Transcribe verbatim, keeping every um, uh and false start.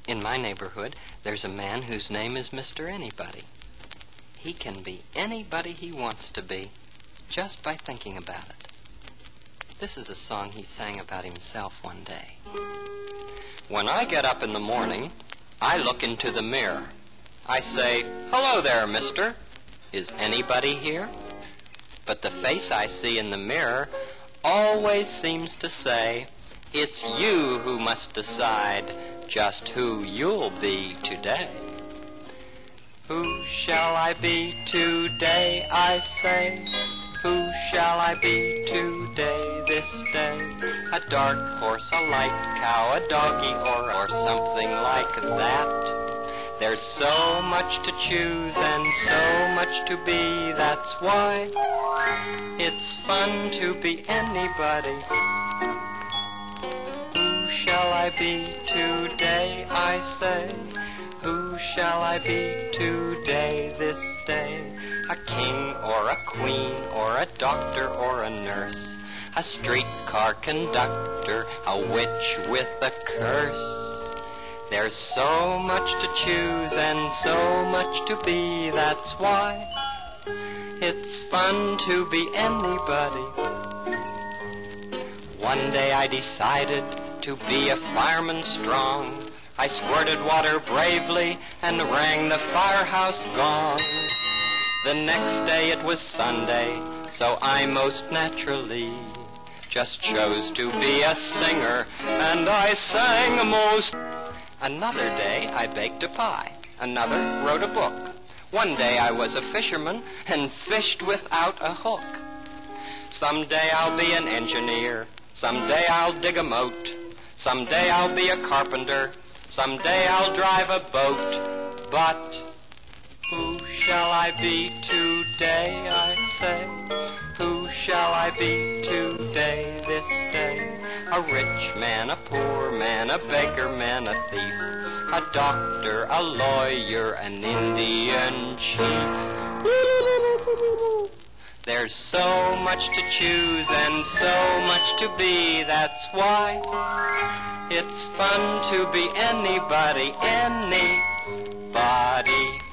In my neighborhood, there's a man whose name is Mister Anybody. He can be anybody he wants to be, just by thinking about it. This is a song he sang about himself one day. When I get up in the morning, I look into the mirror. I say, "Hello there, mister. Is anybody here?" But the face I see in the mirror always seems to say, "It's you who must decide just who you'll be today." Who shall I be today, I say? Who shall I be today, this day? A dark horse, a light cow, a doggy, or, or something like that. There's so much to choose and so much to be, that's why it's fun to be anybody. Who shall I be today, I say? Who shall I be today, this day? A king or a queen or a doctor or a nurse, a streetcar conductor, a witch with a curse. There's so much to choose and so much to be, that's why it's fun to be anybody. One day I decided to be a fireman strong. I squirted water bravely and rang the firehouse gong. The next day it was Sunday, so I most naturally just chose to be a singer, and I sang most. Another day I baked a pie, another wrote a book. One day I was a fisherman and fished without a hook. Someday I'll be an engineer, someday I'll dig a moat, someday I'll be a carpenter, someday I'll drive a boat. But who shall I be today, I say? Who shall I be today, this day? A rich man, a poor man, a beggar man, a thief, a doctor, a lawyer, an Indian chief. There's so much to choose and so much to be, that's why it's fun to be anybody, anybody.